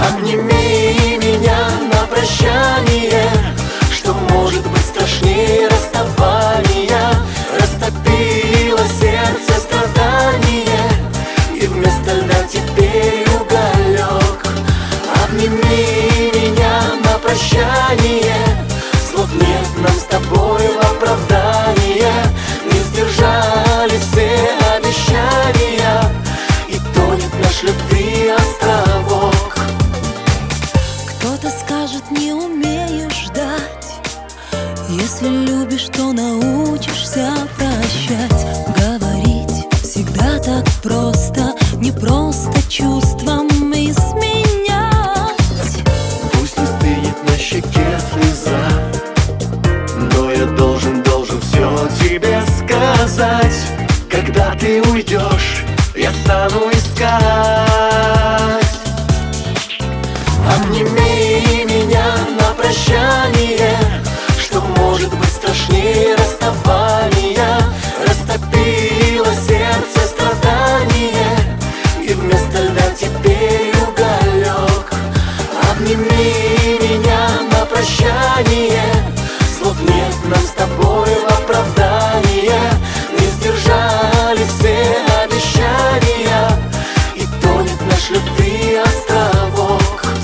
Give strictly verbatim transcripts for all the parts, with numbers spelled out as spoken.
Обними меня на прощание, что может быть страшнее расставания. Растопило сердце страдание, и вместо льда теперь уголек. Обними меня на прощание, слов нет нам с тобой в оправдание. Не сдержали все обещания, и тонет наш любви островок. Кто-то скажет, не умеешь ждать. Если любишь, то научишься прощать. Говорить всегда так просто, не просто чувствам изменять. Пусть не стынет на щеке слеза, но я должен, должен все тебе сказать. Когда ты уйдешь, я стану искать. Обними меня на прощание, что может быть страшнее расставания. Растопило сердце страдание, и вместо льда теперь уголек. Обними меня на прощание, слов нет нам с тобой в оправдание. Не сдержали все обещания, и тонет наш любви островок.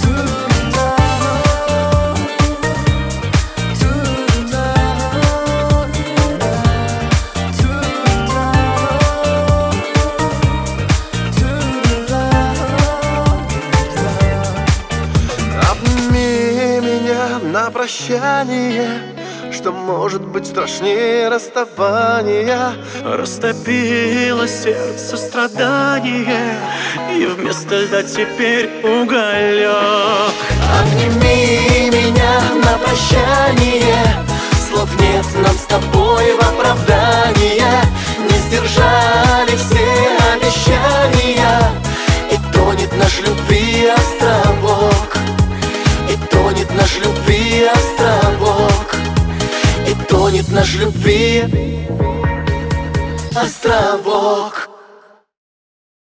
На прощание, что может быть страшнее расставания. Растопило сердце страдание, и вместо льда теперь уголек. Обними меня на прощание, слов нет нам с тобой в оправдание. Не сдержали все обещания, и тонет наш любви островок. И тонет наш любви островок. И тонет наш любви островок.